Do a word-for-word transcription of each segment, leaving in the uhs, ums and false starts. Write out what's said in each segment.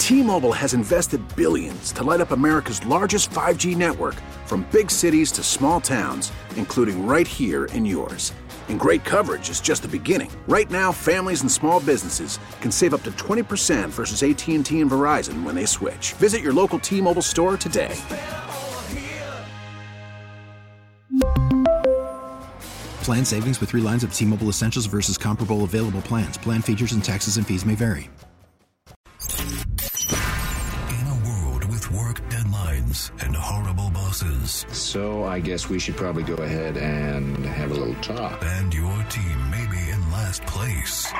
T-Mobile has invested billions to light up America's largest five G network, from big cities to small towns, including right here in yours. And great coverage is just the beginning. Right now, families and small businesses can save up to twenty percent versus A T and T and Verizon when they switch. Visit your local T-Mobile store today. Plan savings with three lines of T-Mobile Essentials versus comparable available plans. Plan features and taxes and fees may vary. In a world with work deadlines and horrible bosses. So I guess we should probably go ahead and have a little talk. And your team may be in last place.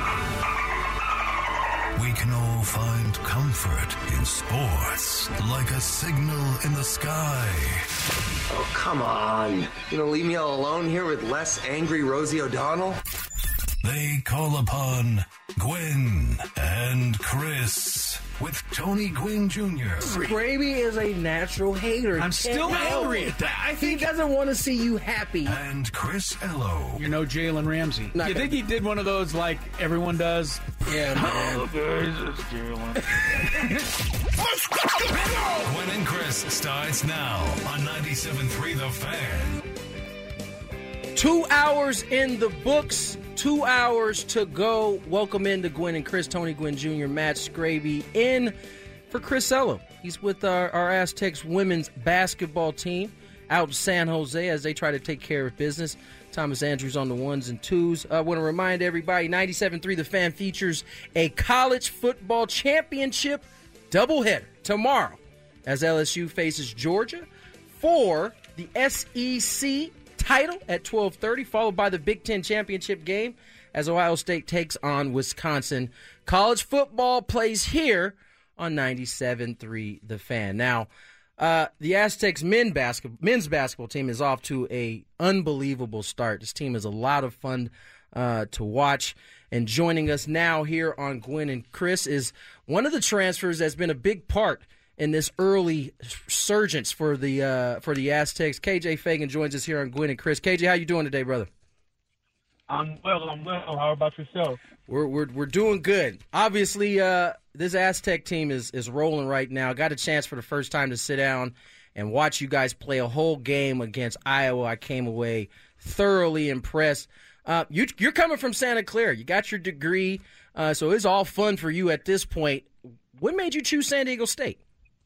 We can all find comfort in sports, like a signal in the sky. Oh, come on. You gonna leave me all alone here with less angry Rosie O'Donnell? They call upon Gwen and Chris with Tony Gwynn Junior Scraby is a natural hater. I'm still angry at that. I think he doesn't want to see you happy. And Chris Ello. You know Jalen Ramsey. Not you gonna... think he did one of those like everyone does? Yeah, man. Oh, guys, it's Jalen. Gwen and Chris starts now on ninety-seven point three The Fan. Two hours in the books. Two hours to go. Welcome into Gwen and Chris. Tony Gwynn Junior, Matt Scraby in for Chris Ello. He's with our, our Aztecs women's basketball team out in San Jose as they try to take care of business. Thomas Andrews on the ones and twos. I want to remind everybody, ninety-seven point three The Fan features a college football championship doubleheader tomorrow as L S U faces Georgia for the S E C title at twelve thirty, followed by the Big Ten championship game as Ohio State takes on Wisconsin. College football plays here on ninety-seven point three The Fan. Now, uh, the Aztecs men basket, men's basketball team is off to a unbelievable start. This team is a lot of fun uh, to watch. And joining us now here on Gwen and Chris is one of the transfers that's been a big part in this early surgence for the uh, for the Aztecs. K J Fagan joins us here on Gwen and Chris. K J, how you doing today, brother? I'm well. I'm well. How about yourself? We're we're we're doing good. Obviously, uh, this Aztec team is is rolling right now. Got a chance for the first time to sit down and watch you guys play a whole game against Iowa. I came away thoroughly impressed. Uh, you, you're coming from Santa Clara. You got your degree, uh, so it's all fun for you at this point. What made you choose San Diego State?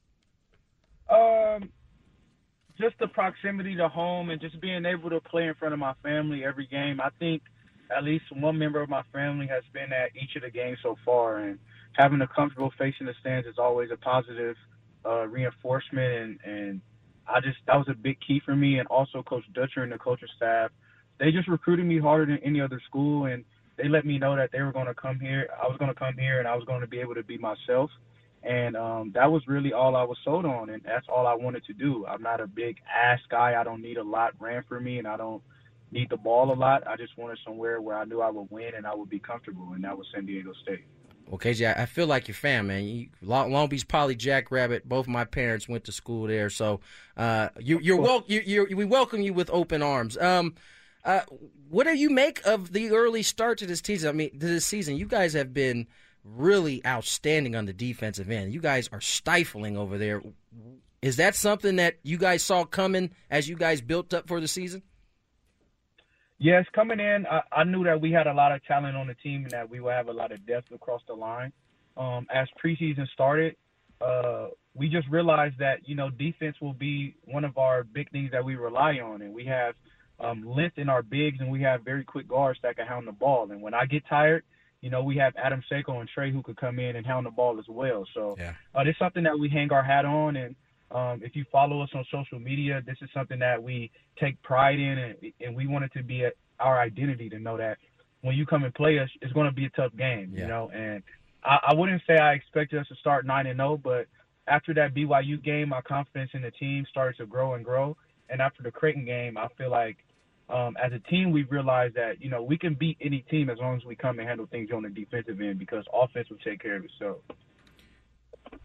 Um, just the proximity to home and just being able to play in front of my family every game. I think at least one member of my family has been at each of the games so far, and having a comfortable face in the stands is always a positive uh, reinforcement. And, and I just that was a big key for me. And also Coach Dutcher and the coaching staff, they just recruited me harder than any other school, and they let me know that they were going to come here. I was going to come here, and I was going to be able to be myself. And um, that was really all I was sold on, and that's all I wanted to do. I'm not a big ass guy. I don't need a lot ran for me, and I don't need the ball a lot. I just wanted somewhere where I knew I would win and I would be comfortable, and that was San Diego State. Well, K J, I feel like your fan, man. You, Long Beach Poly Jackrabbit. Both my parents went to school there, so uh, you, you're wel- you, you're, we welcome you with open arms. Um, uh, what do you make of the early start to this season? I mean, to this season, you guys have been really outstanding on the defensive end. You guys are stifling over there. Is that something that you guys saw coming as you guys built up for the season? Yes, coming in, I, I knew that we had a lot of talent on the team and that we would have a lot of depth across the line. Um, as preseason started, uh, we just realized that, you know, defense will be one of our big things that we rely on. And we have um, length in our bigs, and we have very quick guards that can hound the ball. And when I get tired, you know, we have Adam Seiko and Trey who could come in and hound the ball as well. So yeah. uh, it's something that we hang our hat on. And um, if you follow us on social media, this is something that we take pride in, and, and we want it to be a, our identity to know that when you come and play us, it's going to be a tough game, yeah. you know. And I, I wouldn't say I expected us to start nine and oh, but after that B Y U game, my confidence in the team started to grow and grow. And after the Creighton game, I feel like Um, as a team, we've realized that, you know, we can beat any team as long as we come and handle things on the defensive end, because offense will take care of itself.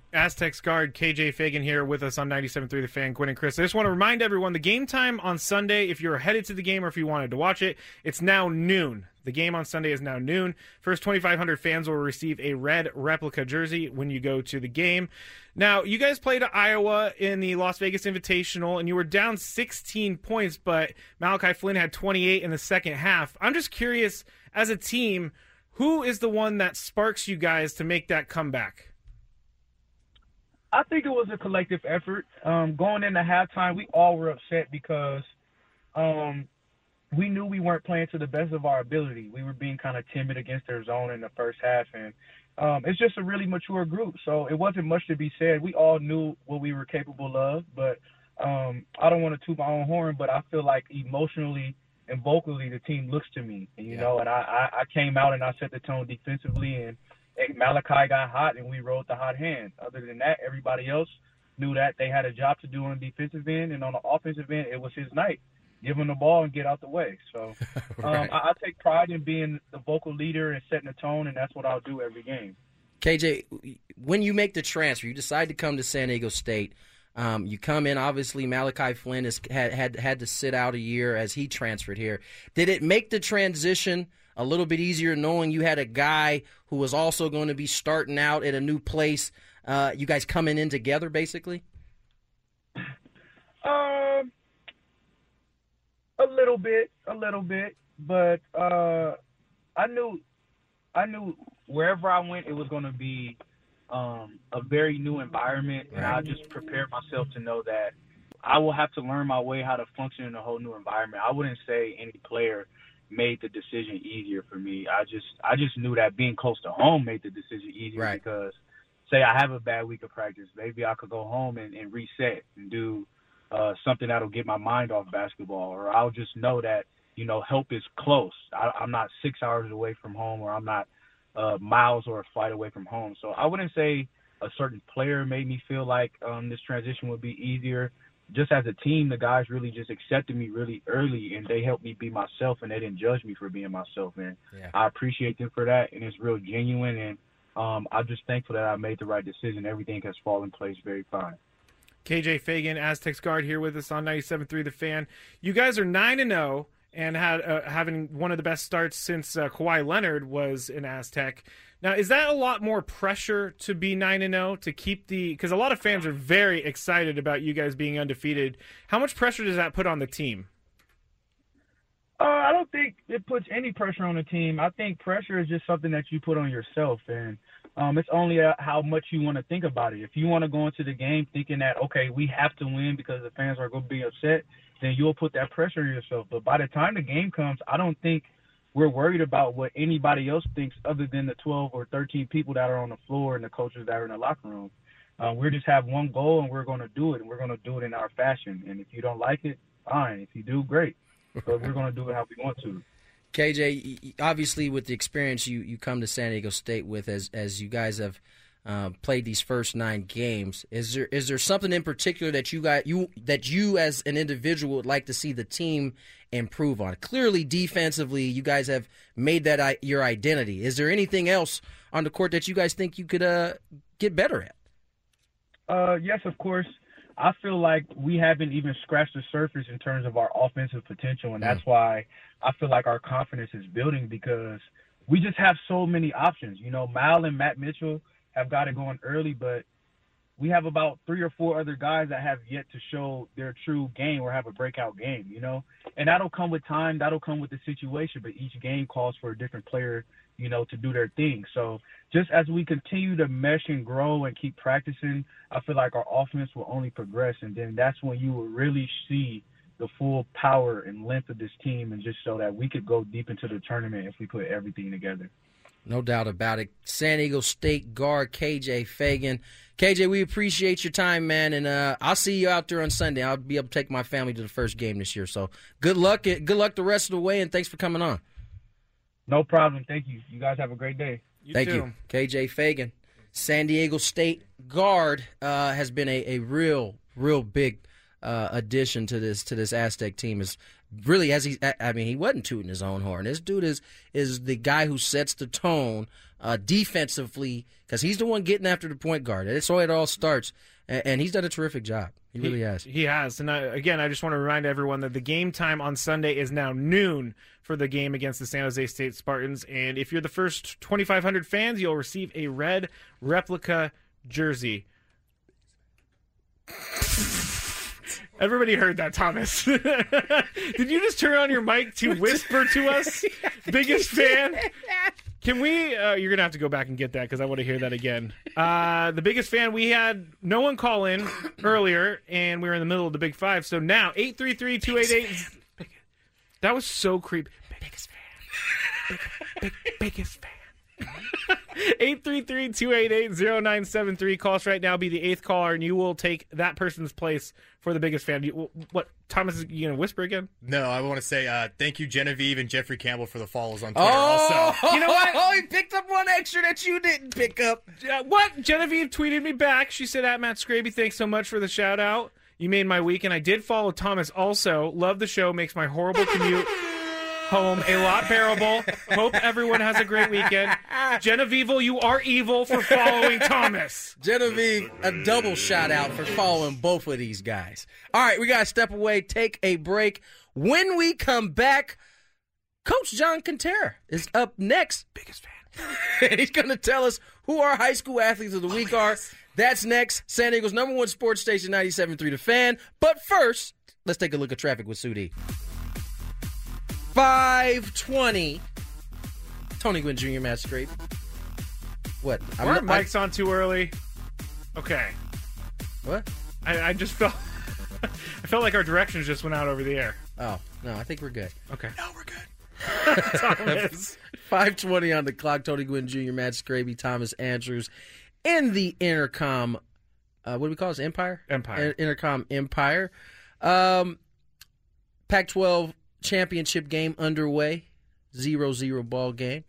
Aztecs guard K J Fagan here with us on ninety-seven point three The Fan, Gwynn and Chris. I just want to remind everyone, the game time on Sunday, if you're headed to the game or if you wanted to watch it, it's now noon. The game on Sunday is now noon. First twenty-five hundred fans will receive a red replica jersey when you go to the game. Now, you guys played Iowa in the Las Vegas Invitational, and you were down sixteen points, but Malachi Flynn had twenty-eight in the second half. I'm just curious, as a team, who is the one that sparks you guys to make that comeback? I think it was a collective effort. Um, going into halftime, we all were upset because um, we knew we weren't playing to the best of our ability. We were being kind of timid against their zone in the first half, and um, it's just a really mature group. So it wasn't much to be said. We all knew what we were capable of, but um, I don't want to toot my own horn, but I feel like emotionally and vocally the team looks to me, and you yeah. know, and I, I, I came out and I set the tone defensively, and Malachi got hot, and we rode the hot hand. Other than that, everybody else knew that they had a job to do on the defensive end, and on the offensive end, it was his night. Give him the ball and get out the way. So right. um, I, I take pride in being the vocal leader and setting the tone, and that's what I'll do every game. K J, when you make the transfer, you decide to come to San Diego State. Um, you come in, obviously, Malachi Flynn has had, had, had to sit out a year as he transferred here. Did it make the transition a little bit easier knowing you had a guy who was also going to be starting out at a new place, uh, you guys coming in together, basically? Um, a little bit, a little bit, but uh, I knew, I knew wherever I went, it was going to be um, a very new environment, and I just prepared myself to know that I will have to learn my way how to function in a whole new environment. I wouldn't say any player made the decision easier for me. I just I just knew that being close to home made the decision easier right. because, say, I have a bad week of practice. Maybe I could go home and, and reset and do uh, something that'll get my mind off basketball, or I'll just know that, you know, help is close. I, I'm not six hours away from home, or I'm not uh, miles or a flight away from home. So I wouldn't say a certain player made me feel like um, this transition would be easier. Just as a team, the guys really just accepted me really early, and they helped me be myself, and they didn't judge me for being myself. And yeah. I appreciate them for that, and it's real genuine. And um, I'm just thankful that I made the right decision. Everything has fallen in place very fine. K J Fagan, Aztecs guard, here with us on ninety-seven point three The Fan. You guys are nine and oh and had uh, having one of the best starts since uh, Kawhi Leonard was an Aztec. Now, is that a lot more pressure to be nine and oh, to keep the – because a lot of fans are very excited about you guys being undefeated. How much pressure does that put on the team? Uh, I don't think it puts any pressure on the team. I think pressure is just something that you put on yourself, and um, it's only uh, how much you want to think about it. If you want to go into the game thinking that, okay, we have to win because the fans are going to be upset, then you'll put that pressure on yourself. But by the time the game comes, I don't think – we're worried about what anybody else thinks other than the twelve or thirteen people that are on the floor and the coaches that are in the locker room. Uh, we just have one goal, and we're going to do it, and we're going to do it in our fashion. And if you don't like it, fine. If you do, great. But we're going to do it how we want to. K J, obviously with the experience you, you come to San Diego State with, as as you guys have uh, played these first nine games, is there is there something in particular that you got you that you as an individual would like to see the team improve on? Clearly, defensively, you guys have made that your identity. Is there anything else on the court that you guys think you could uh, get better at? Uh, yes, of course. I feel like we haven't even scratched the surface in terms of our offensive potential, and that's why I feel like our confidence is building, because we just have so many options. You know, Mal and Matt Mitchell have got it going early, but we have about three or four other guys that have yet to show their true game or have a breakout game, you know. And that'll come with time. That'll come with the situation, but each game calls for a different player, you know, to do their thing. So just as we continue to mesh and grow and keep practicing, I feel like our offense will only progress, and then that's when you will really see the full power and length of this team, and just so that we could go deep into the tournament if we put everything together. No doubt about it. San Diego State guard K J Fagan. K J, we appreciate your time, man, and uh, I'll see you out there on Sunday. I'll be able to take my family to the first game this year. So good luck. Good luck the rest of the way, and thanks for coming on. No problem. Thank you. You guys have a great day. You Thank too. you. K J Fagan, San Diego State guard, uh, has been a, a real, real big uh, addition to this to this Aztec team. Is really, as he, I mean, he wasn't tooting his own horn. This dude is is the guy who sets the tone uh, defensively, because he's the one getting after the point guard. That's how it all starts, and, and he's done a terrific job. He really he, has. He has. And I, again, I just want to remind everyone that the game time on Sunday is now noon for the game against the San Jose State Spartans. And if you're the first twenty-five hundred fans, you'll receive a red replica jersey. Everybody heard that, Thomas. Did you just turn on your mic to whisper to us? Biggest fan? Can we, uh, you're going to have to go back and get that because I want to hear that again. Uh, the biggest fan, we had no one call in earlier, and we were in the middle of the Big Five. So now, eight three three, two eight eight. That was so creepy. Biggest fan. Big, big, biggest fan. eight three three, two eight eight, zero nine seven three. Call us right now. Be the eighth caller, and you will take that person's place for the biggest fan. You, what, Thomas, is you going to whisper again? No, I want to say uh, thank you, Genevieve and Jeffrey Campbell, for the follows on Twitter oh, also. You know what? Oh, he picked up one extra that you didn't pick up. Uh, what? Genevieve tweeted me back. She said, at Matt Scraby, thanks so much for the shout-out. You made my week, and I did follow Thomas also. Love the show. Makes my horrible commute home a lot bearable. Hope everyone has a great weekend. Genevieve, you are evil for following Thomas. Genevieve, a double shout out for following both of these guys. All right, we got to step away, take a break. When we come back, Coach John Kentera is up next. Biggest fan. And he's going to tell us who our high school athletes of the week are. That's next. San Diego's number one sports station, ninety-seven point three The Fan. But first, let's take a look at traffic with Sudi. five twenty. Tony Gwynn Junior, Matt Scrape. What? Were our mics on too early? Okay. What? I, I just felt I felt like our directions just went out over the air. Oh, no, I think we're good. Okay. No, we're good. Thomas. five twenty on the clock. Tony Gwynn Junior, Matt Scraby, Thomas Andrews in the Intercom. Uh, what do we call this? Empire? Empire. Intercom Empire. Um, Pac twelve championship game underway. zero zero ball game.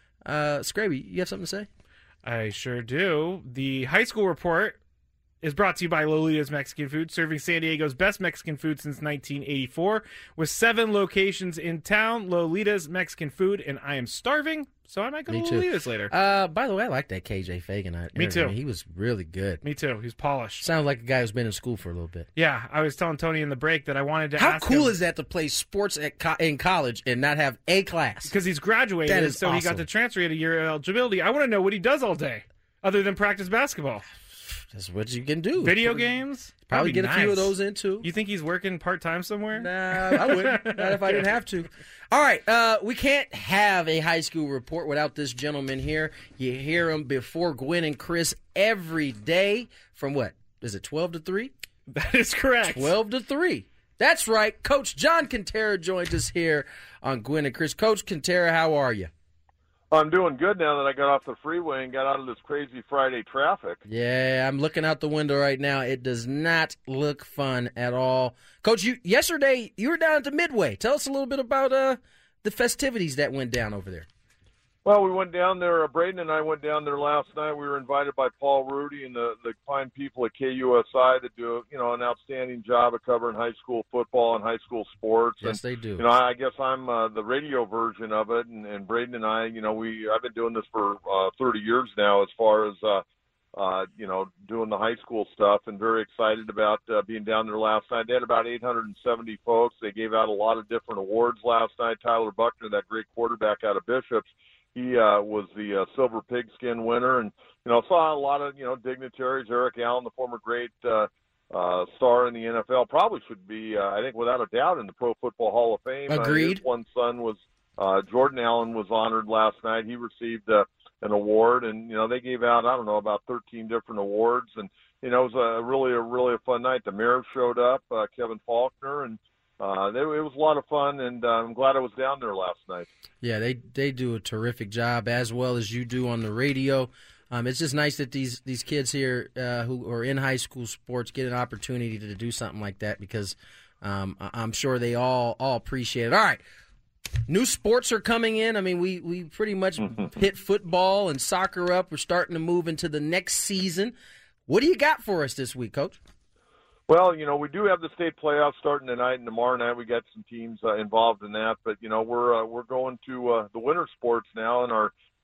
Uh, Scraby, you have something to say? I sure do. The high school report is brought to you by Lolita's Mexican Food, serving San Diego's best Mexican food since nineteen eighty-four. With seven locations in town, Lolita's Mexican Food, and I am starving, so I might go Me to too. Lolita's later. Uh, by the way, I like that K J Fagan. Me too. He was really good. Me too. He's polished. Sounds like a guy who's been in school for a little bit. Yeah, I was telling Tony in the break that I wanted to How ask cool him, is that to play sports at co- in college and not have a class? because he's graduated, That is so he got awesome. to transfer at a year of eligibility. I want to know what he does all day, other than practice basketball. That's what you can do. Video Probably- games? Probably That'd get be a few of nice. those in, too. You think he's working part-time somewhere? Nah, I wouldn't. Not if I didn't have to. All right, uh, we can't have a high school report without this gentleman here. You hear him before Gwen and Chris every day from what? Is it twelve to three? That is correct. twelve to three. That's right. Coach John Kentera joins us here on Gwen and Chris. Coach Kentera, how are you? I'm doing good now that I got off the freeway and got out of this crazy Friday traffic. Yeah, I'm looking out the window right now. It does not look fun at all. Coach, you yesterday you were down at the Midway. Tell us a little bit about uh, the festivities that went down over there. Well, we went down there. Uh, Braden and I went down there last night. We were invited by Paul Rudy and the, the fine people at K U S I that do you know an outstanding job of covering high school football and high school sports. Yes, and, they do. You know, I guess I'm uh, the radio version of it, and, and Braden and I, you know, we I've been doing this for uh, thirty years now, as far as uh, uh, you know, doing the high school stuff, and very excited about uh, being down there last night. They had about eight hundred seventy folks. They gave out a lot of different awards last night. Tyler Buckner, that great quarterback out of Bishops, he uh, was the uh, Silver Pigskin winner, and you know saw a lot of you know dignitaries. Eric Allen, the former great uh, uh, star in the N F L, probably should be, uh, I think, without a doubt, in the Pro Football Hall of Fame. Agreed. Uh, his one son was uh, Jordan Allen was honored last night. He received uh, an award, and you know they gave out I don't know about thirteen different awards, and you know it was a really a really a fun night. The mayor showed up, uh, Kevin Faulkner, and. Uh, they, it was a lot of fun, and uh, I'm glad I was down there last night. Yeah, they they do a terrific job, as well as you do on the radio. Um, it's just nice that these these kids here uh, who are in high school sports get an opportunity to do something like that, because um, I- I'm sure they all all appreciate it. All right, new sports are coming in. I mean, we, we pretty much hit football and soccer up. We're starting to move into the next season. What do you got for us this week, Coach? Well, you know, we do have the state playoffs starting tonight and tomorrow night. We got some teams uh, involved in that, but you know, we're uh, we're going to uh, the winter sports now, and our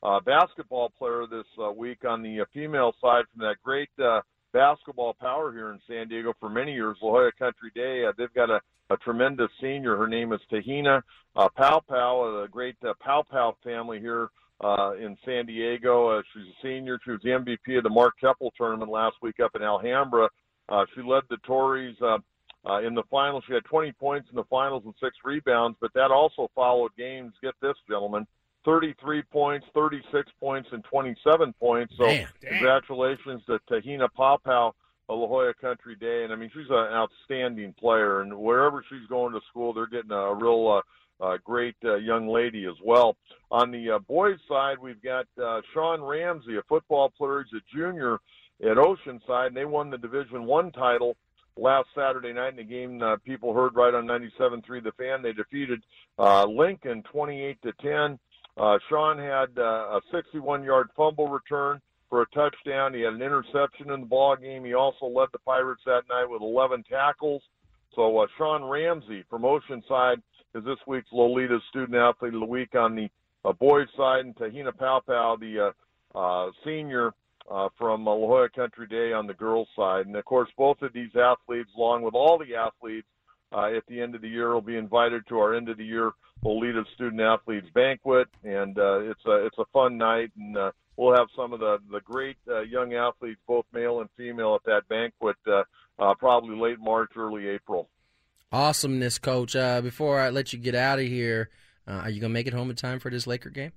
uh, basketball player this uh, week on the uh, female side from that great uh, basketball power here in San Diego for many years, La Jolla Country Day. Uh, they've got a, a tremendous senior. Her name is Tahina uh, Pau Pau, the great uh, Pau Pau family here uh, in San Diego. Uh, she's a senior. She was the M V P of the Mark Keppel tournament last week up in Alhambra. Uh, she led the Tories uh, uh, in the finals. She had twenty points in the finals and six rebounds, but that also followed games, get this, gentlemen, thirty-three points, thirty-six points, and twenty-seven points. So Damn. Congratulations to Tahina Pau Pau of La Jolla Country Day. And, I mean, she's an outstanding player. And wherever she's going to school, they're getting a real uh, uh, great uh, young lady as well. On the uh, boys' side, we've got uh, Sean Ramsey, a football player. He's a junior at Oceanside, and they won the Division One title last Saturday night in a game uh, people heard right on ninety-seven point three The Fan. They defeated uh, Lincoln twenty-eight to ten. Uh, Sean had uh, a sixty-one-yard fumble return for a touchdown. He had an interception in the ball game. He also led the Pirates that night with eleven tackles. So uh, Sean Ramsey from Oceanside is this week's Lolita Student Athlete of the Week on the uh, boys' side, and Tahina Pau Pau, the uh, uh, senior uh, from uh, La Jolla Country Day on the girls' side. And, of course, both of these athletes, along with all the athletes, Uh, at the end of the year, will be invited to our end of the year Lolita Student Athletes Banquet, and uh, it's a it's a fun night, and uh, we'll have some of the the great uh, young athletes, both male and female, at that banquet, uh, uh, probably late March, early April. Awesomeness, Coach. Uh, before I let you get out of here, uh, are you gonna make it home in time for this Laker game?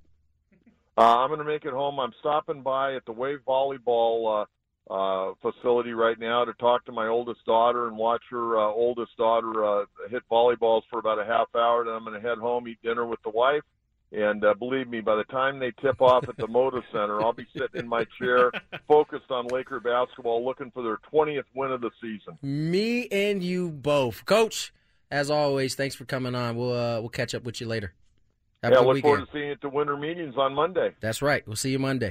Uh, I'm going to make it home. I'm stopping by at the Wave Volleyball Uh, Uh, facility right now to talk to my oldest daughter and watch her uh, oldest daughter uh, hit volleyballs for about a half hour. Then I'm going to head home, eat dinner with the wife, and uh, believe me, by the time they tip off at the Moda Center, I'll be sitting in my chair, focused on Laker basketball, looking for their twentieth win of the season. Me and you both, Coach. As always, thanks for coming on. We'll uh, we'll catch up with you later. Have yeah, a I good look weekend. forward to seeing you at the winter meetings on Monday. That's right. We'll see you Monday.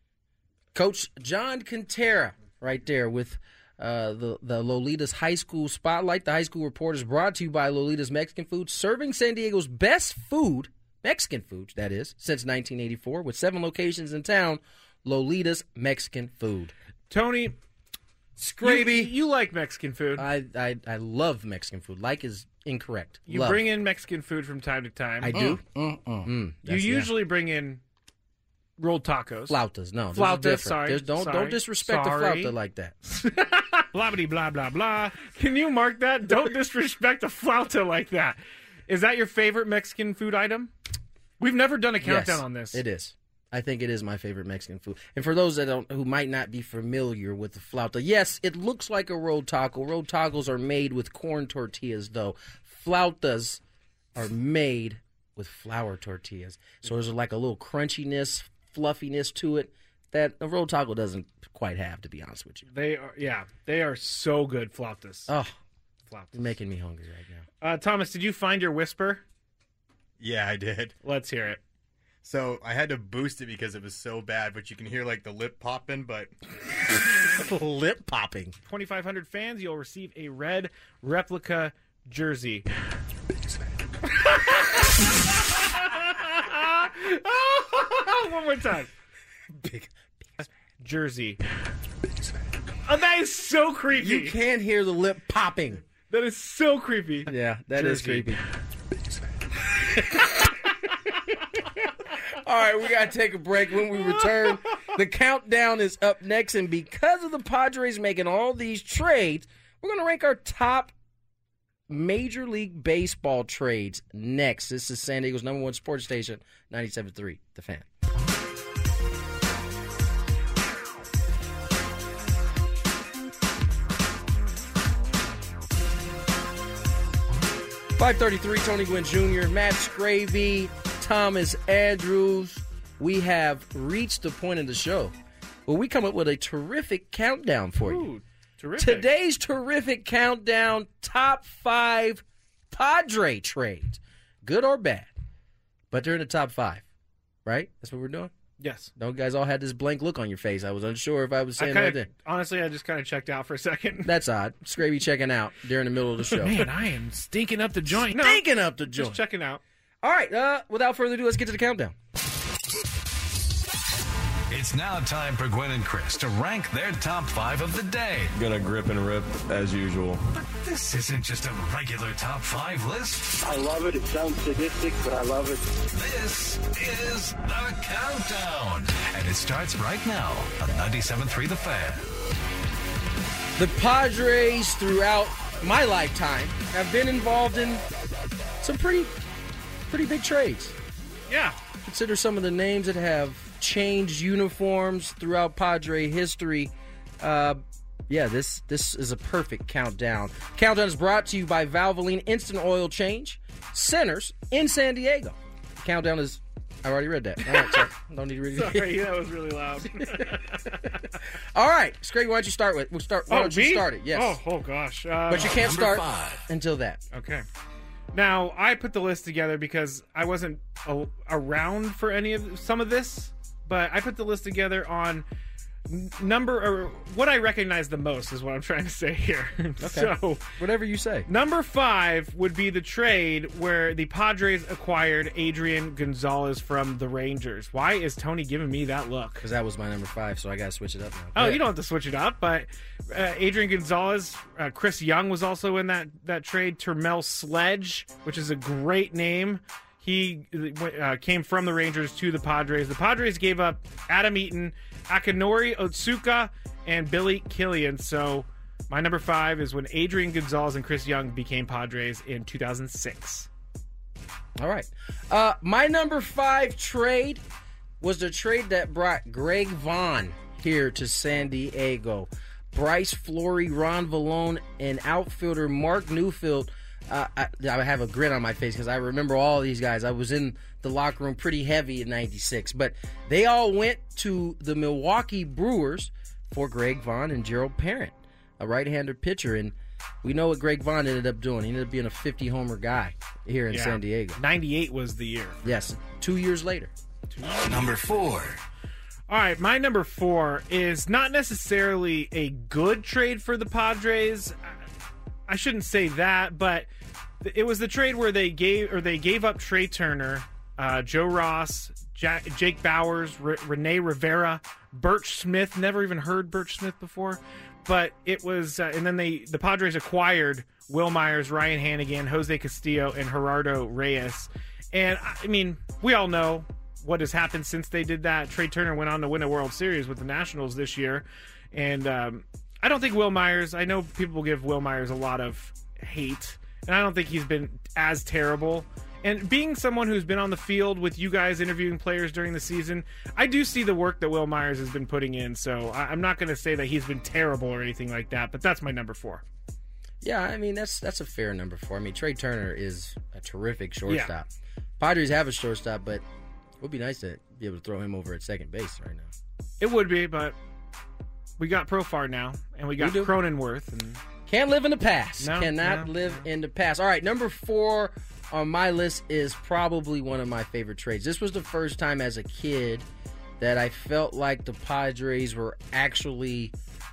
Coach John Kentera right there with uh, the, the Lolita's High School Spotlight. The High School Report is brought to you by Lolita's Mexican Food, serving San Diego's best food, Mexican food, that is, since nineteen eighty-four, with seven locations in town. Lolita's Mexican Food. Tony, Scraby. You, you like Mexican food. I, I I love Mexican food. Like is incorrect. You love. bring in Mexican food from time to time. I do. Mm, mm, mm. Mm, you That's- usually yeah. bring in rolled tacos. Flautas. No, Flautas, sorry. There's, don't sorry. don't disrespect sorry. the flauta like that. blah, blah, blah, blah, blah. Can you mark that? Don't disrespect a flauta like that. Is that your favorite Mexican food item? We've never done a countdown Yes, on this. It is. I think it is my favorite Mexican food. And for those that don't, who might not be familiar with the flauta, yes, it looks like a rolled taco. Rolled tacos are made with corn tortillas, though. Flautas are made with flour tortillas. So there's like a little crunchiness, fluffiness to it that a rolled taco doesn't quite have, to be honest with you. They are, yeah, they are so good, flautas. Oh, flautas. You're making me hungry right now. Uh, Thomas, did you find your whisper? Yeah, I did. Let's hear it. So I had to boost it because it was so bad, but you can hear like the lip popping, but lip popping. twenty-five hundred fans, you'll receive a red replica jersey. One more time. Big, big jersey. Oh, that is so creepy. You can't hear the lip popping. That is so creepy. Yeah, that jersey. is creepy. All right, we got to take a break. When we return, the countdown is up next. And because of the Padres making all these trades, we're going to rank our top Major League Baseball trades next. This is San Diego's number one sports station, ninety-seven point three, The Fan. five thirty-three, Tony Gwynn Junior, Matt Scravey, Thomas Andrews. We have reached the point in the show where we come up with a terrific countdown for Ooh, you. Terrific. Today's terrific countdown, top five Padre trades. Good or bad, but they're in the top five, right? That's what we're doing? Yes. Don't guys all had this blank look on your face. I was unsure if I was saying I kinda, right there. Honestly, I just kind of checked out for a second. That's odd. Scravey checking out during the middle of the show. Man, I am stinking up the joint. Stinking up the joint. Just checking out. All right, uh, without further ado, let's get to the countdown. It's now time for Gwen and Chris to rank their top five of the day. Gonna grip and rip as usual. But this isn't just a regular top five list. I love it. It sounds sadistic, but I love it. This is The Countdown. And it starts right now on ninety-seven point three The Fan. The Padres, throughout my lifetime, have been involved in some pretty, pretty big trades. Yeah. Consider some of the names that have changed uniforms throughout Padre history. Uh, yeah, this this is a perfect countdown. Countdown is brought to you by Valvoline Instant Oil Change Centers in San Diego. Countdown is... I already read that. All right, sorry. Don't need to read it. Sorry, that was really loud. All right, Scrape, why don't you start with? We'll start. Why oh, don't me? you start it? Yes. Oh, oh gosh. Uh, but you can't start five. until that. Okay. Now, I put the list together because I wasn't a- around for any of some of this, but I put the list together on n- number or what I recognize the most is what I'm trying to say here. Okay. So, whatever you say. Number five would be the trade where the Padres acquired Adrian Gonzalez from the Rangers. Why is Tony giving me that look? Because that was my number five, so I got to switch it up now. Go Oh, ahead. you don't have to switch it up, but uh, Adrian Gonzalez, uh, Chris Young was also in that, that trade. Termel Sledge, which is a great name. He uh, came from the Rangers to the Padres. The Padres gave up Adam Eaton, Akinori Otsuka, and Billy Killian. So my number five is when Adrian Gonzalez and Chris Young became Padres in two thousand six. All right. Uh, my number five trade was the trade that brought Greg Vaughn here to San Diego. Bryce Flory, Ron Vallone, and outfielder Mark Newfield. Uh, I, I have a grin on my face because I remember all these guys. I was in the locker room pretty heavy in ninety-six. But they all went to the Milwaukee Brewers for Greg Vaughn and Gerald Parent, a right-hander pitcher. And we know what Greg Vaughn ended up doing. He ended up being a fifty-homer guy here in Yeah. San Diego. ninety-eight was the year. Yes, two years later. Number four. All right, my number four is not necessarily a good trade for the Padres. I shouldn't say that, but it was the trade where they gave or they gave up Trey Turner, uh, Joe Ross, Jack, Jake Bowers, R- Rene Rivera, Birch Smith. Never even heard Birch Smith before, but it was, uh, and then they the Padres acquired Will Myers, Ryan Hannigan, Jose Castillo, and Gerardo Reyes. And I mean, we all know what has happened since they did that. Trey Turner went on to win a World Series with the Nationals this year, and um, I don't think Will Myers, I know people give Will Myers a lot of hate, and I don't think he's been as terrible. And being someone who's been on the field with you guys interviewing players during the season, I do see the work that Will Myers has been putting in, so I- I'm not going to say that he's been terrible or anything like that, but that's my number four. Yeah, I mean, that's that's a fair number four. I mean, Trey Turner is a terrific shortstop. Yeah. Padres have a shortstop, but it would be nice to be able to throw him over at second base right now. It would be, but we got Profar now, and we got We do. Cronenworth. And Can't live in the past. No, Cannot no. live in the past. All right, number four on my list is probably one of my favorite trades. This was the first time as a kid that I felt like the Padres were actually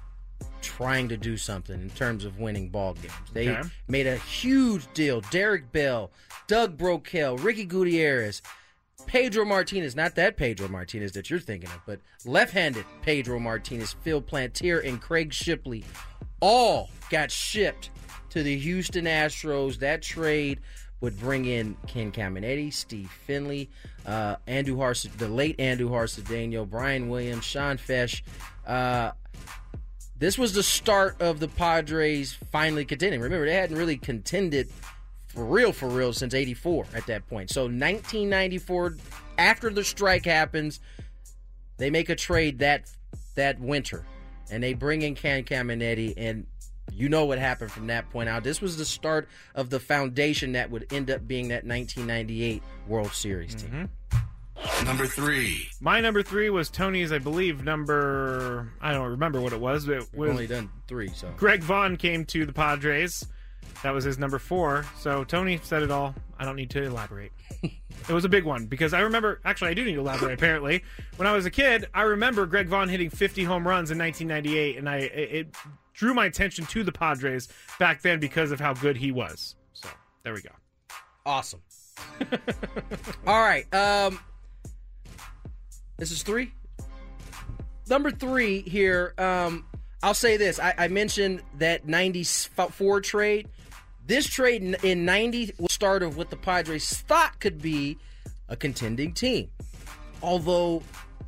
trying to do something in terms of winning ball games. They Okay. made a huge deal. Derek Bell, Doug Brocail, Ricky Gutierrez, Pedro Martinez, not that Pedro Martinez that you're thinking of, but left-handed Pedro Martinez, Phil Plantier, and Craig Shipley all got shipped to the Houston Astros. That trade would bring in Ken Caminetti, Steve Finley, uh, Andrew Hars- the late Andrew Harcedeno, Brian Williams, Sean Fesh. Uh, this was the start of the Padres finally contending. Remember, they hadn't really contended for real, for real, since eighty-four at that point. So nineteen ninety-four, after the strike happens, they make a trade that that winter, and they bring in Ken Caminetti, and you know what happened from that point out. This was the start of the foundation that would end up being that nineteen ninety-eight World Series team. Mm-hmm. Number three. My number three was Tony's, I believe, number... I don't remember what it was. But it We've was only done three, so. Greg Vaughn came to the Padres. That was his number four. So Tony said it all. I don't need to elaborate. It was a big one because I remember... Actually, I do need to elaborate, apparently. When I was a kid, I remember Greg Vaughn hitting fifty home runs in nineteen ninety-eight, and I it, it drew my attention to the Padres back then because of how good he was. So, there we go. Awesome. All right. Um, this is three? number three here, um, I'll say this. I, I mentioned that ninety-four trade. This trade in, in ninety started with the Padres thought could be a contending team. Although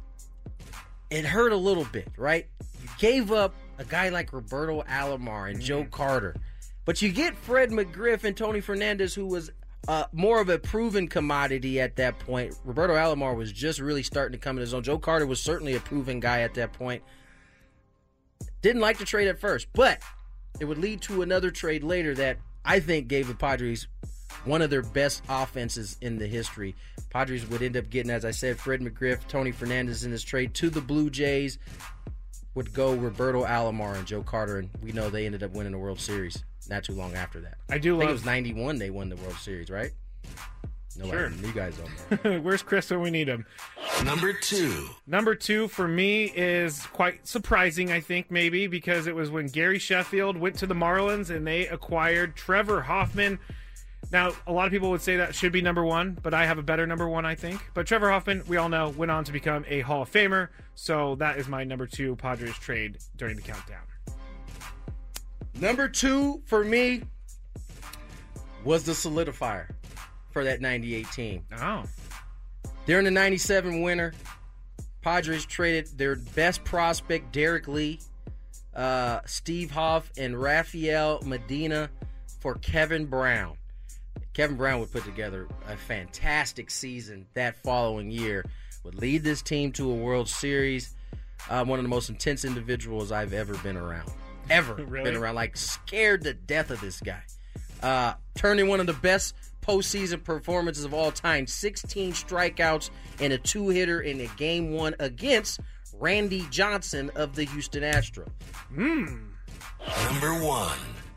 it hurt a little bit, right? You gave up a guy like Roberto Alomar and mm-hmm. Joe Carter. But you get Fred McGriff and Tony Fernandez, who was uh, more of a proven commodity at that point. Roberto Alomar was just really starting to come in his own. Joe Carter was certainly a proven guy at that point. Didn't like the trade at first, but it would lead to another trade later that I think gave the Padres one of their best offenses in the history. Padres would end up getting, as I said, Fred McGriff, Tony Fernandez in this trade to the Blue Jays. Would go Roberto Alomar and Joe Carter, and we know they ended up winning the World Series not too long after that. I do I think love... it was ninety-one they won the World Series, right? No, sure. You guys don't know. Where's Chris when we need him? Number two. Number two for me is quite surprising, I think, maybe, because it was when Gary Sheffield went to the Marlins and they acquired Trevor Hoffman. Now, a lot of people would say that should be number one, but I have a better number one, I think. But Trevor Hoffman, we all know, went on to become a Hall of Famer, so that is my number two Padres trade during the countdown. Number two for me was the solidifier for that ninety-eight team. Oh. During the ninety-seven winter, Padres traded their best prospect, Derek Lee, uh, Steve Hoff, and Rafael Medina for Kevin Brown. Kevin Brown would put together a fantastic season that following year, would lead this team to a World Series. Uh, one of the most intense individuals I've ever been around. Ever really? been around. Like, scared to death of this guy. Uh, turning one of the best postseason performances of all time. sixteen strikeouts and a two-hitter in a game one against Randy Johnson of the Houston Astros. Hmm. Number one.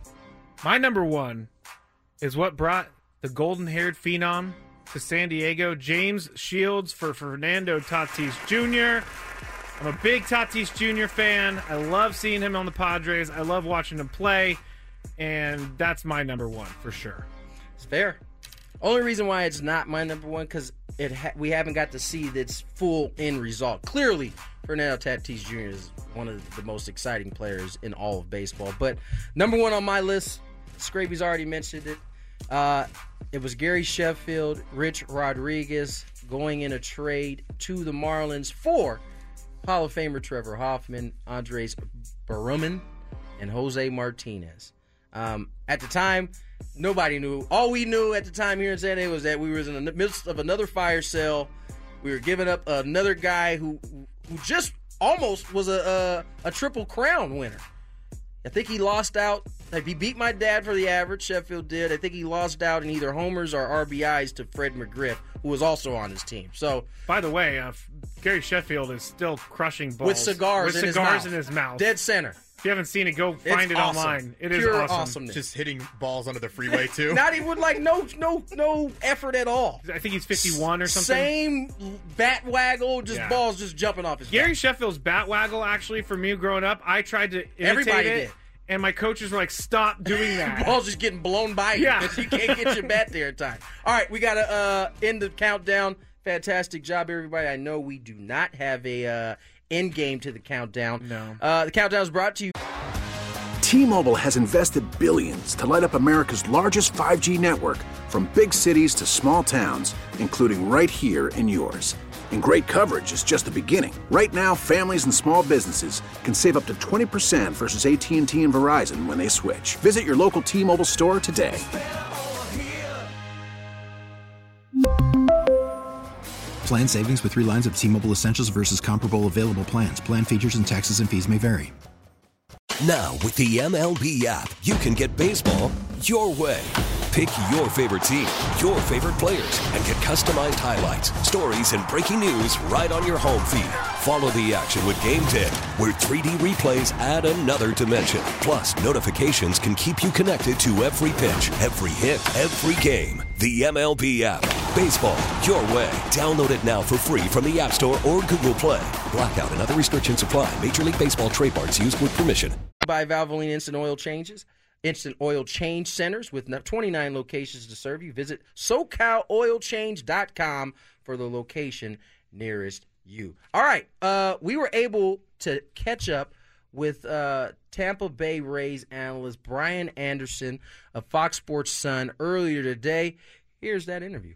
My number one is what brought the golden-haired phenom to San Diego, James Shields for Fernando Tatis Junior I'm a big Tatis Junior fan. I love seeing him on the Padres. I love watching him play, and that's my number one for sure. It's fair. Only reason why it's not my number one because it ha- we haven't got to see its full end result. Clearly, Fernando Tatis Junior is one of the most exciting players in all of baseball. But number one on my list, Scraby's already mentioned it. Uh, it was Gary Sheffield, Rich Rodriguez going in a trade to the Marlins for Hall of Famer Trevor Hoffman, Andres Barrumman, and Jose Martinez. Um, at the time, nobody knew. All we knew at the time here in San Diego was that we were in the midst of another fire sale. We were giving up another guy who who just almost was a a, a triple crown winner. I think he lost out. Like, he beat my dad for the average. Sheffield did. I think he lost out in either homers or R B Is to Fred McGriff, who was also on his team. So, by the way, uh, Gary Sheffield is still crushing balls with cigars, with in, cigars his in his mouth. Dead center. If you haven't seen it, go find it's it awesome. online. It is Pure awesome. Awesomeness. Just hitting balls onto the freeway too. Not even with like no no no effort at all. I think he's fifty-one or something. Same bat waggle, just Yeah. balls just jumping off his Gary back. Sheffield's bat waggle, actually, for me growing up, I tried to imitate Everybody it. did. And my coaches were like, stop doing that. Ball's just getting blown by you Yeah. because you can't get your bat there in time. All right, we got to uh, end the countdown. Fantastic job, everybody. I know we do not have a uh, end game to the countdown. No. Uh, the countdown is brought to you. T-Mobile has invested billions to light up America's largest five G network, from big cities to small towns, including right here in yours. And great coverage is just the beginning. Right now, families and small businesses can save up to twenty percent versus A T and T and Verizon when they switch. Visit your local T-Mobile store today. Plan savings with three lines of T-Mobile Essentials versus comparable available plans. Plan features and taxes and fees may vary. Now, with the M L B app, you can get baseball your way. Pick your favorite team, your favorite players, and get customized highlights, stories, and breaking news right on your home feed. Follow the action with Game Tip, where three D replays add another dimension. Plus, notifications can keep you connected to every pitch, every hit, every game. The M L B app. Baseball your way. Download it now for free from the App Store or Google Play. Blackout and other restrictions apply. Major League Baseball trademarks used with permission. By Valvoline Instant Oil Changes. Instant Oil Change Centers with twenty-nine locations to serve you. Visit so cal oil change dot com for the location nearest you. All right, uh, we were able to catch up with uh, Tampa Bay Rays analyst Brian Anderson of Fox Sports Sun earlier today. Here's that interview.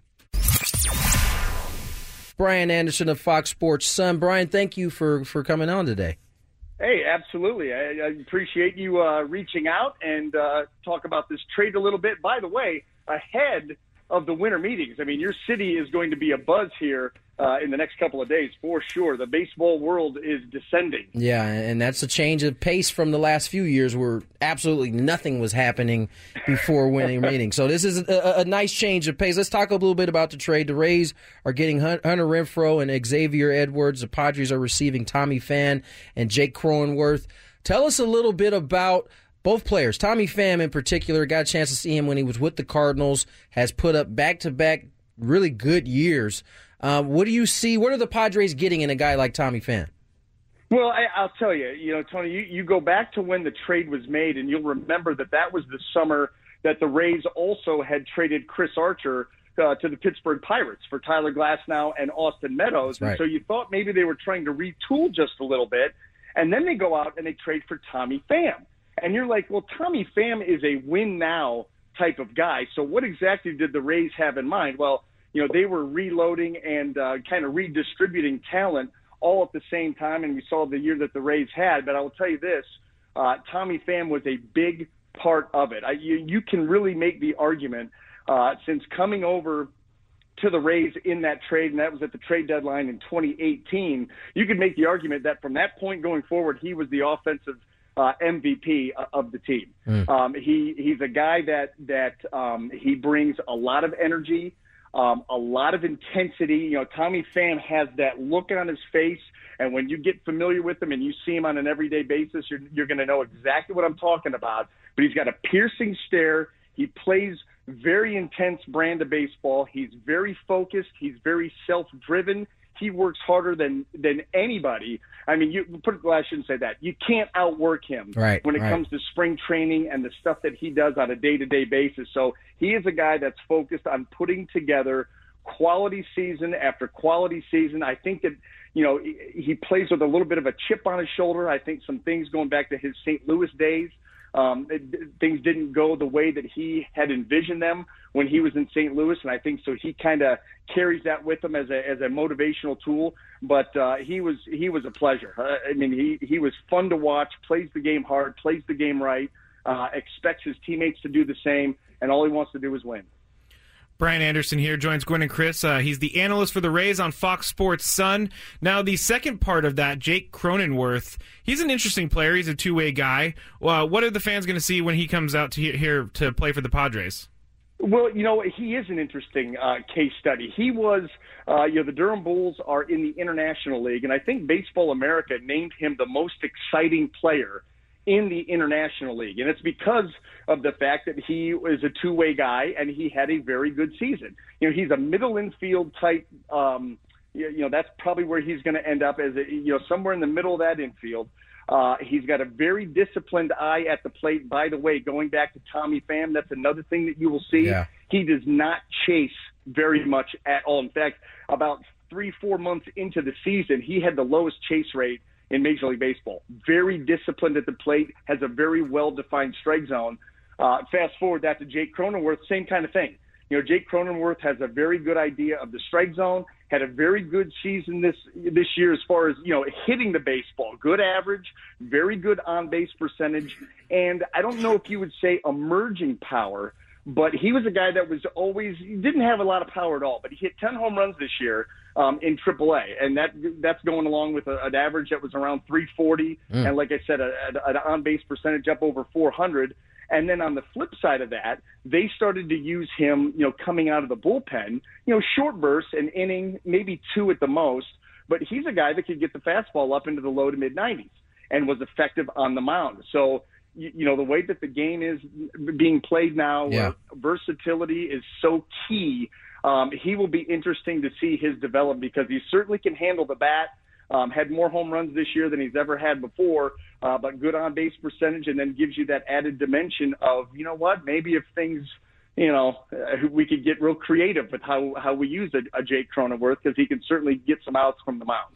Brian Anderson of Fox Sports Sun. Brian, thank you for, for coming on today. Hey, absolutely. I, I appreciate you uh, reaching out and uh, talk about this trade a little bit. By the way, ahead of the winter meetings, I mean, your city is going to be abuzz here uh, in the next couple of days for sure. The baseball world is descending. Yeah, and that's a change of pace from the last few years where absolutely nothing was happening before winter meetings. So this is a, a nice change of pace. Let's talk a little bit about the trade. The Rays are getting Hunter Renfroe and Xavier Edwards. The Padres are receiving Tommy Pham and Jake Cronenworth. Tell us a little bit about both players. Tommy Pham in particular, got a chance to see him when he was with the Cardinals, has put up back-to-back really good years. Uh, what do you see? What are the Padres getting in a guy like Tommy Pham? Well, I, I'll tell you, you know, Tony, you, you go back to when the trade was made, and you'll remember that that was the summer that the Rays also had traded Chris Archer uh, to the Pittsburgh Pirates for Tyler Glasnow and Austin Meadows. Right. And so you thought maybe they were trying to retool just a little bit, and then they go out and they trade for Tommy Pham. And you're like, well, Tommy Pham is a win-now type of guy. So what exactly did the Rays have in mind? Well, you know, they were reloading and uh, kind of redistributing talent all at the same time, and we saw the year that the Rays had. But I will tell you this, uh, Tommy Pham was a big part of it. I, you, you can really make the argument uh, since coming over to the Rays in that trade, and that was at the trade deadline in twenty eighteen, you could make the argument that from that point going forward, he was the offensive Uh, M V P of the team. Mm. Um, he he's a guy that that um, he brings a lot of energy, um, a lot of intensity. You know, Tommy Pham has that look on his face, and when you get familiar with him and you see him on an everyday basis, you're you're going to know exactly what I'm talking about. But he's got a piercing stare. He plays very intense brand of baseball. He's very focused. He's very self-driven. He works harder than than anybody. I mean, you put it, well, I shouldn't say that. You can't outwork him right, when it right. comes to spring training and the stuff that he does on a day-to-day basis. So he is a guy that's focused on putting together quality season after quality season. I think that, you know, he, he plays with a little bit of a chip on his shoulder. I think some things going back to his Saint Louis days, Um, it, things didn't go the way that he had envisioned them when he was in Saint Louis, and I think so he kind of carries that with him as a as a motivational tool. But uh, he was he was a pleasure. Uh, I mean, he he was fun to watch. Plays the game hard. Plays the game right. Uh, expects his teammates to do the same, and all he wants to do is win. Brian Anderson here joins Gwynn and Chris. Uh, he's the analyst for the Rays on Fox Sports Sun. Now, the second part of that, Jake Cronenworth, he's an interesting player. He's a two-way guy. Uh, what are the fans going to see when he comes out to here to play for the Padres? Well, you know, he is an interesting uh, case study. He was, uh, you know, the Durham Bulls are in the International League, and I think Baseball America named him the most exciting player in the International League. And it's because of the fact that he is a two-way guy and he had a very good season. You know, he's a middle infield type, um, you, you know, that's probably where he's going to end up as, a, you know, somewhere in the middle of that infield. Uh, he's got a very disciplined eye at the plate. By the way, going back to Tommy Pham, that's another thing that you will see. Yeah. He does not chase very much at all. In fact, about three, four months into the season, he had the lowest chase rate in Major League Baseball. Very disciplined at the plate, has a very well-defined strike zone. Uh, fast forward that to Jake Cronenworth, same kind of thing. You know, Jake Cronenworth has a very good idea of the strike zone, had a very good season this this year as far as, you know, hitting the baseball. Good average, very good on-base percentage, and I don't know if you would say emerging power, but he was a guy that was always – he didn't have a lot of power at all, but he hit ten home runs this year um, in triple A, and that that's going along with a, an average that was around three forty, mm. and like I said, a, a, an on-base percentage up over four hundred. And then on the flip side of that, they started to use him, you know, coming out of the bullpen, you know, short bursts, an inning, maybe two at the most. But he's a guy that could get the fastball up into the low to mid nineties and was effective on the mound. So, you, you know, the way that the game is being played now, yeah. where versatility is so key, um, he will be interesting to see his develop because he certainly can handle the bat. Um, had more home runs this year than he's ever had before, uh, but good on-base percentage, and then gives you that added dimension of, you know what, maybe if things, you know, uh, we could get real creative with how, how we use a, a Jake Cronenworth because he can certainly get some outs from the mound.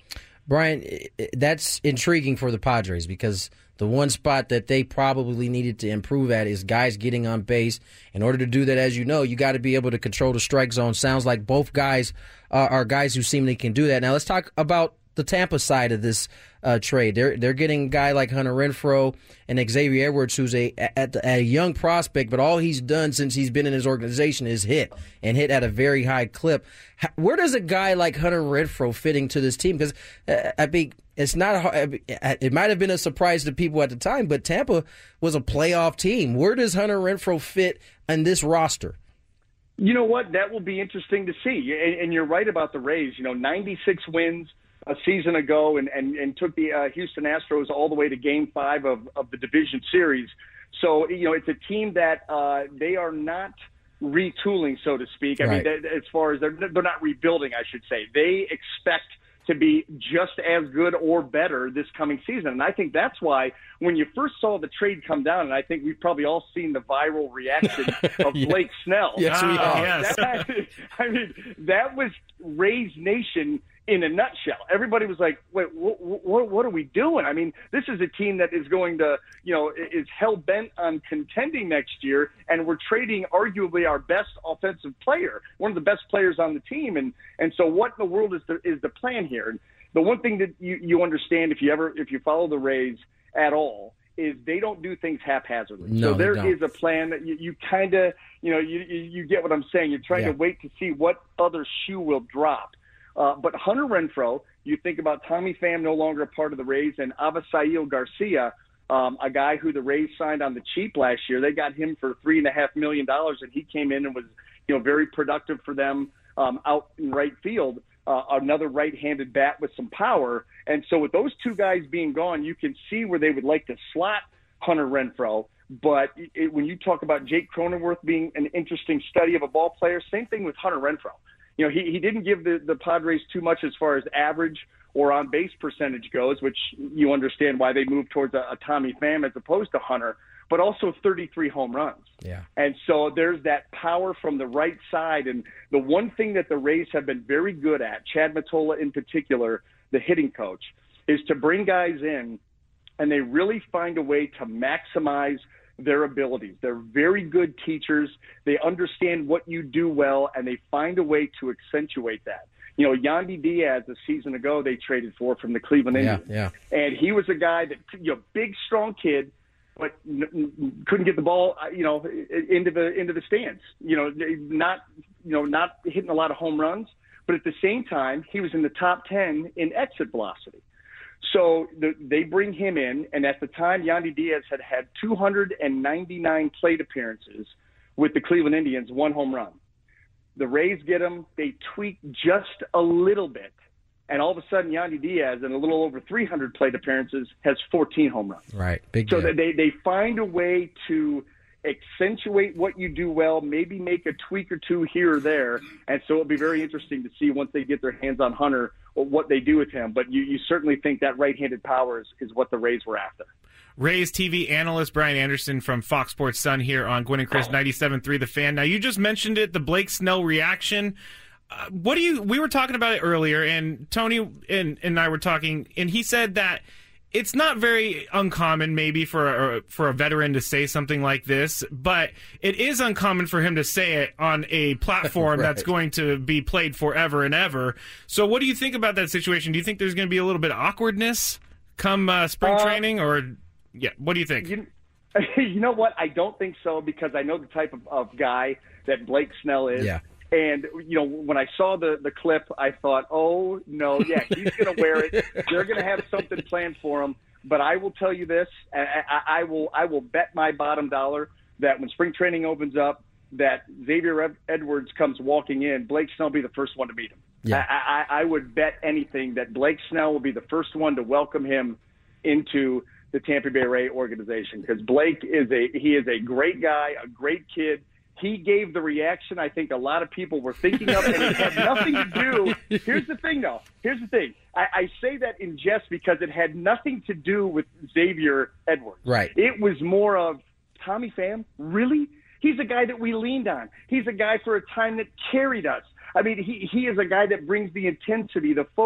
Brian, that's intriguing for the Padres because the one spot that they probably needed to improve at is guys getting on base. In order to do that, as you know, you got to be able to control the strike zone. Sounds like both guys uh, are guys who seem they can do that. Now let's talk about the Tampa side of this uh, trade. They're they're getting a guy like Hunter Renfroe and Xavier Edwards, who's a at, the, at a young prospect, but all he's done since he's been in his organization is hit and hit at a very high clip. How, where does a guy like Hunter Renfroe fit into this team? Because uh, I think it's not. It might have been a surprise to people at the time, but Tampa was a playoff team. Where does Hunter Renfroe fit in this roster? You know what? That will be interesting to see. And, and you're right about the Rays. You know, ninety-six wins a season ago and, and, and took the uh, Houston Astros all the way to game five of, of the division series. So, you know, it's a team that uh, they are not retooling, so to speak. I Right. mean, they, as far as they're, they're not rebuilding, I should say. They expect to be just as good or better this coming season. And I think that's why when you first saw the trade come down, and I think we've probably all seen the viral reaction of Yeah. Blake Snell. Yes, we have. Yes. That, I mean, that was Rays Nation in a nutshell. Everybody was like, wait, wh- wh- what are we doing? I mean, this is a team that is going to, you know, is hell-bent on contending next year, and we're trading arguably our best offensive player, one of the best players on the team. And, and so what in the world is the, is the plan here? And the one thing that you, you understand if you ever, if you follow the Rays at all, is they don't do things haphazardly. No, so there they don't. is a plan that you, you kind of, you know, you, you you get what I'm saying. You're trying Yeah. to wait to see what other shoe will drop. Uh, but Hunter Renfroe, you think about Tommy Pham no longer a part of the Rays, and Avisail Garcia, um, a guy who the Rays signed on the cheap last year. They got him for three and a half million dollars, and he came in and was, you know, very productive for them um, out in right field. Uh, another right-handed bat with some power, and so with those two guys being gone, you can see where they would like to slot Hunter Renfroe. But it, when you talk about Jake Cronenworth being an interesting study of a ball player, same thing with Hunter Renfroe. You know, he, he didn't give the, the Padres too much as far as average or on-base percentage goes, which you understand why they moved towards a, a Tommy Pham as opposed to Hunter, but also thirty-three home runs. Yeah. And so there's that power from the right side. And the one thing that the Rays have been very good at, Chad Mottola in particular, the hitting coach, is to bring guys in and they really find a way to maximize their abilities. They're very good teachers. They understand what you do well, and they find a way to accentuate that. You know, Yandy Diaz a season ago they traded for from the Cleveland Yeah, Indians. yeah. And he was a guy that, you know, big, strong kid, but n- n- couldn't get the ball, uh, you know, into the into the stands. You know, not you know not hitting a lot of home runs, but at the same time, he was in the top ten in exit velocity. So the, they bring him in, and at the time, Yandy Diaz had had two hundred ninety-nine plate appearances with the Cleveland Indians, one home run. The Rays get him. They tweak just a little bit, and all of a sudden, Yandy Diaz, in a little over three hundred plate appearances, has fourteen home runs. Right, big So deal. that they, they find a way to accentuate what you do well, maybe make a tweak or two here or there, and so it'll be very interesting to see once they get their hands on Hunter what they do with him. But you, you certainly think that right-handed power is, is what the Rays were after. Rays T V analyst Brian Anderson from Fox Sports Sun here on Gwynn and Chris ninety-seven point three The Fan. Now, you just mentioned it, the Blake Snell reaction. Uh, what do you? We were talking about it earlier, and Tony and, and I were talking, and he said that it's not very uncommon maybe for a, for a veteran to say something like this, but it is uncommon for him to say it on a platform Right. that's going to be played forever and ever. So what do you think about that situation? Do you think there's going to be a little bit of awkwardness come uh, spring Uh, training, or yeah, what do you think? You, you know what? I don't think so, because I know the type of, of guy that Blake Snell is. Yeah. And, you know, when I saw the, the clip, I thought, oh, no, yeah, he's going to wear it. They're going to have something planned for him. But I will tell you this, I, I, I will I will bet my bottom dollar that when spring training opens up, that Xavier Edwards comes walking in, Blake Snell will be the first one to meet him. Yeah. I, I, I would bet anything that Blake Snell will be the first one to welcome him into the Tampa Bay Ray organization, because Blake is a he is a great guy, a great kid. He gave the reaction I think a lot of people were thinking of, and it had nothing to do. Here's the thing, though. Here's the thing. I, I say that in jest because it had nothing to do with Xavier Edwards. Right. It was more of, Tommy Pham, really? He's a guy that we leaned on. He's a guy for a time that carried us. I mean, he, he is a guy that brings the intensity, the focus.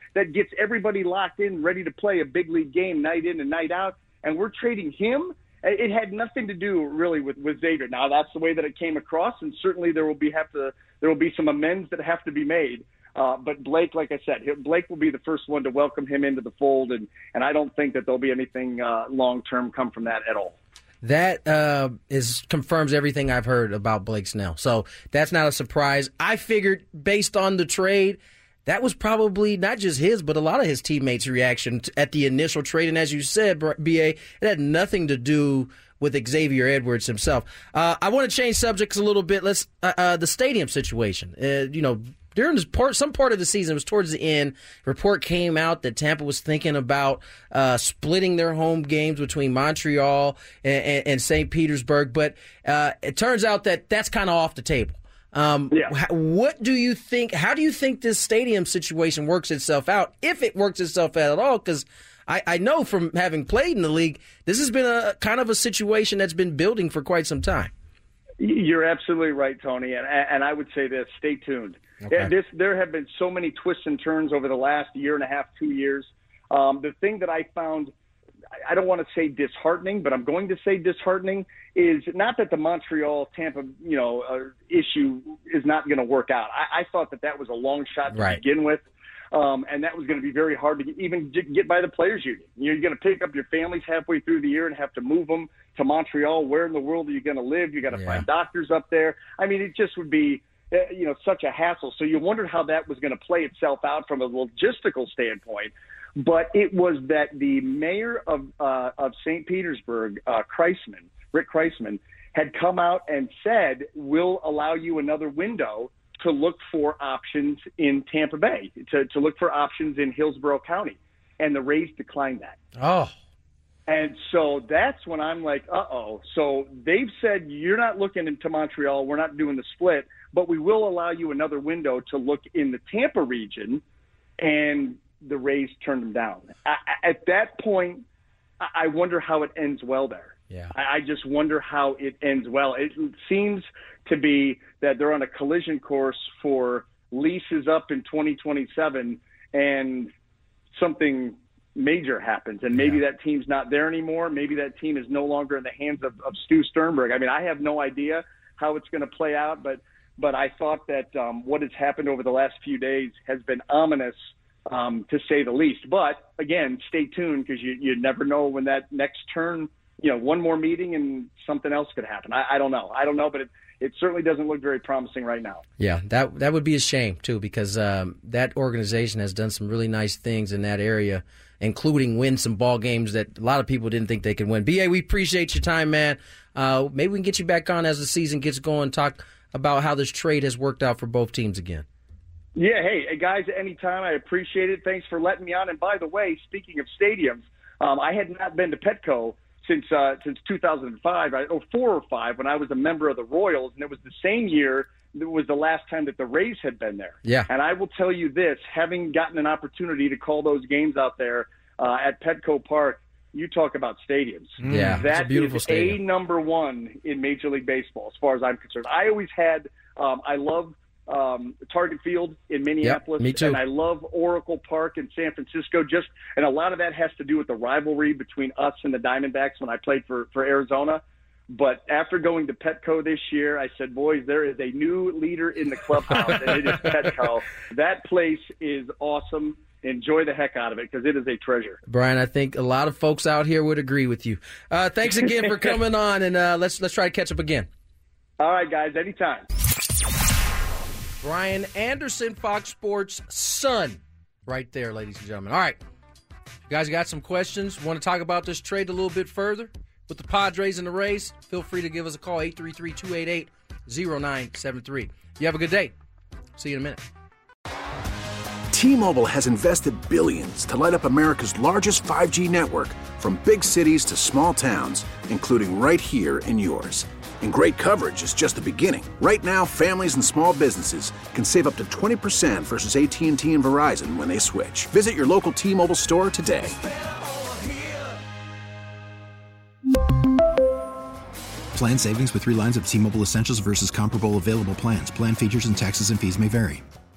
that gets everybody locked in, ready to play a big league game night in and night out, and we're trading him. It had nothing to do really with, with Xavier. Now that's the way that it came across, and certainly there will be have to there will be some amends that have to be made. Uh, but Blake, like I said, Blake will be the first one to welcome him into the fold, and, and I don't think that there'll be anything uh, long term come from that at all. That uh, is confirms everything I've heard about Blake Snell. So that's not a surprise. I figured based on the trade, that was probably not just his, but a lot of his teammates' reaction at the initial trade. And as you said, B A, it had nothing to do with Xavier Edwards himself. Uh, I want to change subjects a little bit. Let's uh, uh, the stadium situation. Uh, you know, during this part, some part of the season, it was towards the end, report came out that Tampa was thinking about uh, splitting their home games between Montreal and, and, and Saint Petersburg. But uh, it turns out that that's kind of off the table. Um, yeah. What do you think? How do you think this stadium situation works itself out, if it works itself out at all? Because I, I know from having played in the league, this has been a kind of a situation that's been building for quite some time. You're absolutely right, Tony, and and I would say this: stay tuned. Okay. This there have been so many twists and turns over the last year and a half, two years. Um, the thing that I found, I don't want to say disheartening, but I'm going to say disheartening, is not that the Montreal-Tampa, you know, uh, issue is not going to work out. I, I thought that that was a long shot to right. begin with, um, and that was going to be very hard to get, even get by the players' union. You're going to pick up your families halfway through the year and have to move them to Montreal. Where in the world are you going to live? You got to yeah. find doctors up there. I mean, it just would be, uh, you know, such a hassle. So you wondered how that was going to play itself out from a logistical standpoint. But it was that the mayor of uh, of Saint Petersburg, uh, Kreisman, Rick Kreisman, had come out and said, we'll allow you another window to look for options in Tampa Bay, to, to look for options in Hillsborough County. And the Rays declined that. Oh. And so that's when I'm like, uh-oh. So they've said, you're not looking into Montreal, we're not doing the split, but we will allow you another window to look in the Tampa region, and the Rays turned them down. I, at that point, I wonder how it ends well there. Yeah. I, I just wonder how it ends well. It seems to be that they're on a collision course for leases up in twenty twenty-seven, and something major happens, and maybe yeah. that team's not there anymore. Maybe that team is no longer in the hands of, of Stu Sternberg. I mean, I have no idea how it's going to play out, but but I thought that um, what has happened over the last few days has been ominous, Um, to say the least. But again, stay tuned, because you, you never know when that next turn, you know, one more meeting and something else could happen. I, I don't know. I don't know, but it, it certainly doesn't look very promising right now. Yeah, that that would be a shame, too, because um, that organization has done some really nice things in that area, including win some ball games that a lot of people didn't think they could win. B A, we appreciate your time, man. Uh, maybe we can get you back on as the season gets going, talk about how this trade has worked out for both teams again. Yeah, hey, guys, anytime. I appreciate it. Thanks for letting me on. And by the way, speaking of stadiums, um, I had not been to Petco since uh, since two thousand five, or four or five, when I was a member of the Royals, and it was the same year that was the last time that the Rays had been there. Yeah. And I will tell you this, having gotten an opportunity to call those games out there uh, at Petco Park, you talk about stadiums. Yeah, that it's a beautiful is stadium. a number one in Major League Baseball, as far as I'm concerned. I always had, um, I love um, Target Field in Minneapolis, yep, me too. and I love Oracle Park in San Francisco. Just, and a lot of that has to do with the rivalry between us and the Diamondbacks when I played for, for Arizona. But after going to Petco this year, I said, boys, there is a new leader in the clubhouse, and it is Petco. That place is awesome. Enjoy the heck out of it, because it is a treasure. Brian, I think a lot of folks out here would agree with you. Uh, thanks again for coming on, and uh, let's let's try to catch up again. All right, guys, anytime. Brian Anderson, Fox Sports' son, right there, ladies and gentlemen. All right, you guys got some questions? Want to talk about this trade a little bit further with the Padres and the Rays? Feel free to give us a call, eight three three, two eight eight, zero nine seven three. You have a good day. See you in a minute. T-Mobile has invested billions to light up America's largest five G network, from big cities to small towns, including right here in yours. And great coverage is just the beginning. Right now, families and small businesses can save up to twenty percent versus A T and T and Verizon when they switch. Visit your local T-Mobile store today. Plan savings with three lines of T-Mobile Essentials versus comparable available plans. Plan features and taxes and fees may vary.